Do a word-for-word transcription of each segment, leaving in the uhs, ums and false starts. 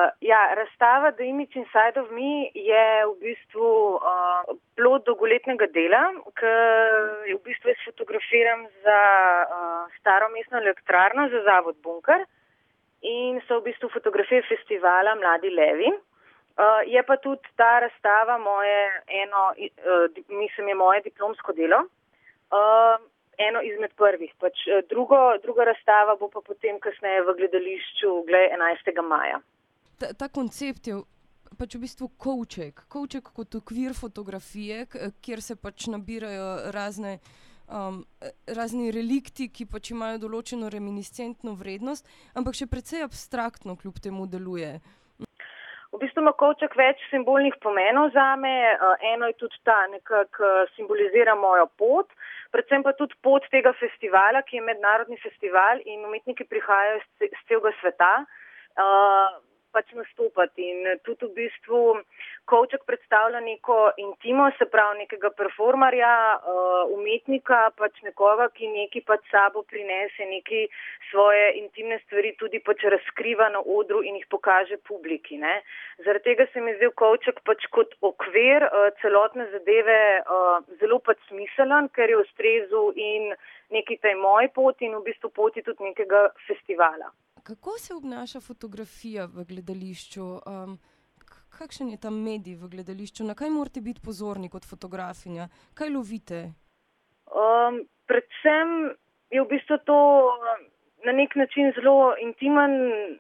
ja, razstava The Image Inside of Me je v bistvu uh, plod dolgoletnega dela, ker v bistvu jaz fotografiram za uh, staro mestno elektrarno, za Zavod Bunker in so v bistvu fotografije festivala Mladi levi. Uh, je pa tudi ta razstava moje eno, uh, mislim, je moje diplomsko delo. Uh, Eno izmed prvih. Pač drugo, druga razstava bo pa potem kasneje v gledališču glej enajstega maja. Ta, ta koncept je pač v bistvu kovček. Kovček kot okvir fotografije, kjer se pač nabirajo razne, um, razni relikti, ki pač imajo določeno reminiscentno vrednost, ampak še precej abstraktno kljub temu deluje. V bistvu ima kovček več simbolnih pomenov zame. Eno je tudi ta, nekako simbolizira mojo pot, predvsem pa tudi pot tega festivala, ki je mednarodni festival in umetniki prihajajo z celega sveta uh, pač nastopati. In tudi v bistvu kovček predstavlja neko intimo, se pravi nekega performarja, uh, umetnika, pač nekoga, ki neki pač sabo prinese neki svoje intimne stvari, tudi pač razkriva na odru in jih pokaže publiki. Ne. Zaradi tega se mi zdel kovček pač kot okvir uh, celotne zadeve uh, zelo pač smiselen, ker je ustrezel in neki tej moji poti in v bistvu poti tudi nekega festivala. Kako se obnaša fotografija v gledališču? Um, kakšen je ta medij v gledališču? Na kaj morate biti pozorni kot fotografinja? Kaj lovite? Um, predvsem je v bistvu to na nek način zelo intimen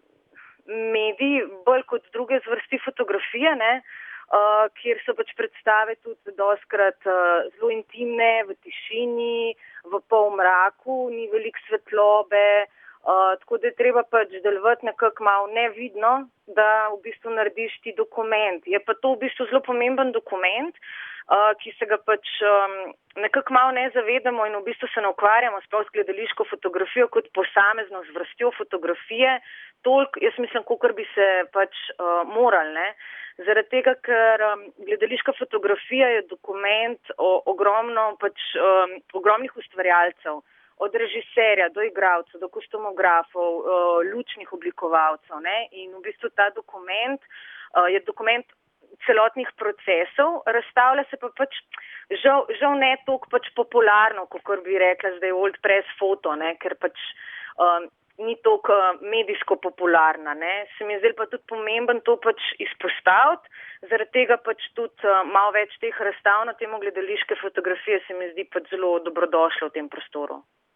medij, bolj kot druge zvrsti fotografije, ne? Uh, kjer so pač predstave tudi dostkrat uh, zelo intimne, v tišini, v polmraku, ni veliko svetlobe. Uh, tako da je treba pač delovati nekako malo nevidno, da v bistvu narediš ti dokument. Je pa to v bistvu zelo pomemben dokument, uh, ki se ga pač um, nekako malo ne zavedamo in v bistvu se ne ukvarjamo sploh s gledališko fotografijo kot posamezno zvrstjo fotografije, toliko, jaz mislim, kakor bi se pač uh, morali, ne. Zaradi tega, ker um, gledališka fotografija je dokument o ogromno pač um, ogromnih ustvarjalcev. Od režiserja do igralcev, do kostumografov, uh, lučnih oblikovalcev. Ne? In v bistvu ta dokument uh, je dokument celotnih procesov, razstavlja se pa pač žal, žal ne toliko pač popularno, kot bi rekla zdaj old press foto, ne? Ker pač um, ni toliko medijsko popularna. Ne? Se mi je zdaj pa tudi pomemben to pač izpostaviti, zaradi tega pač tudi uh, malo več teh razstav na temo gledališke fotografije se mi zdi pač zelo dobrodošlo v tem prostoru.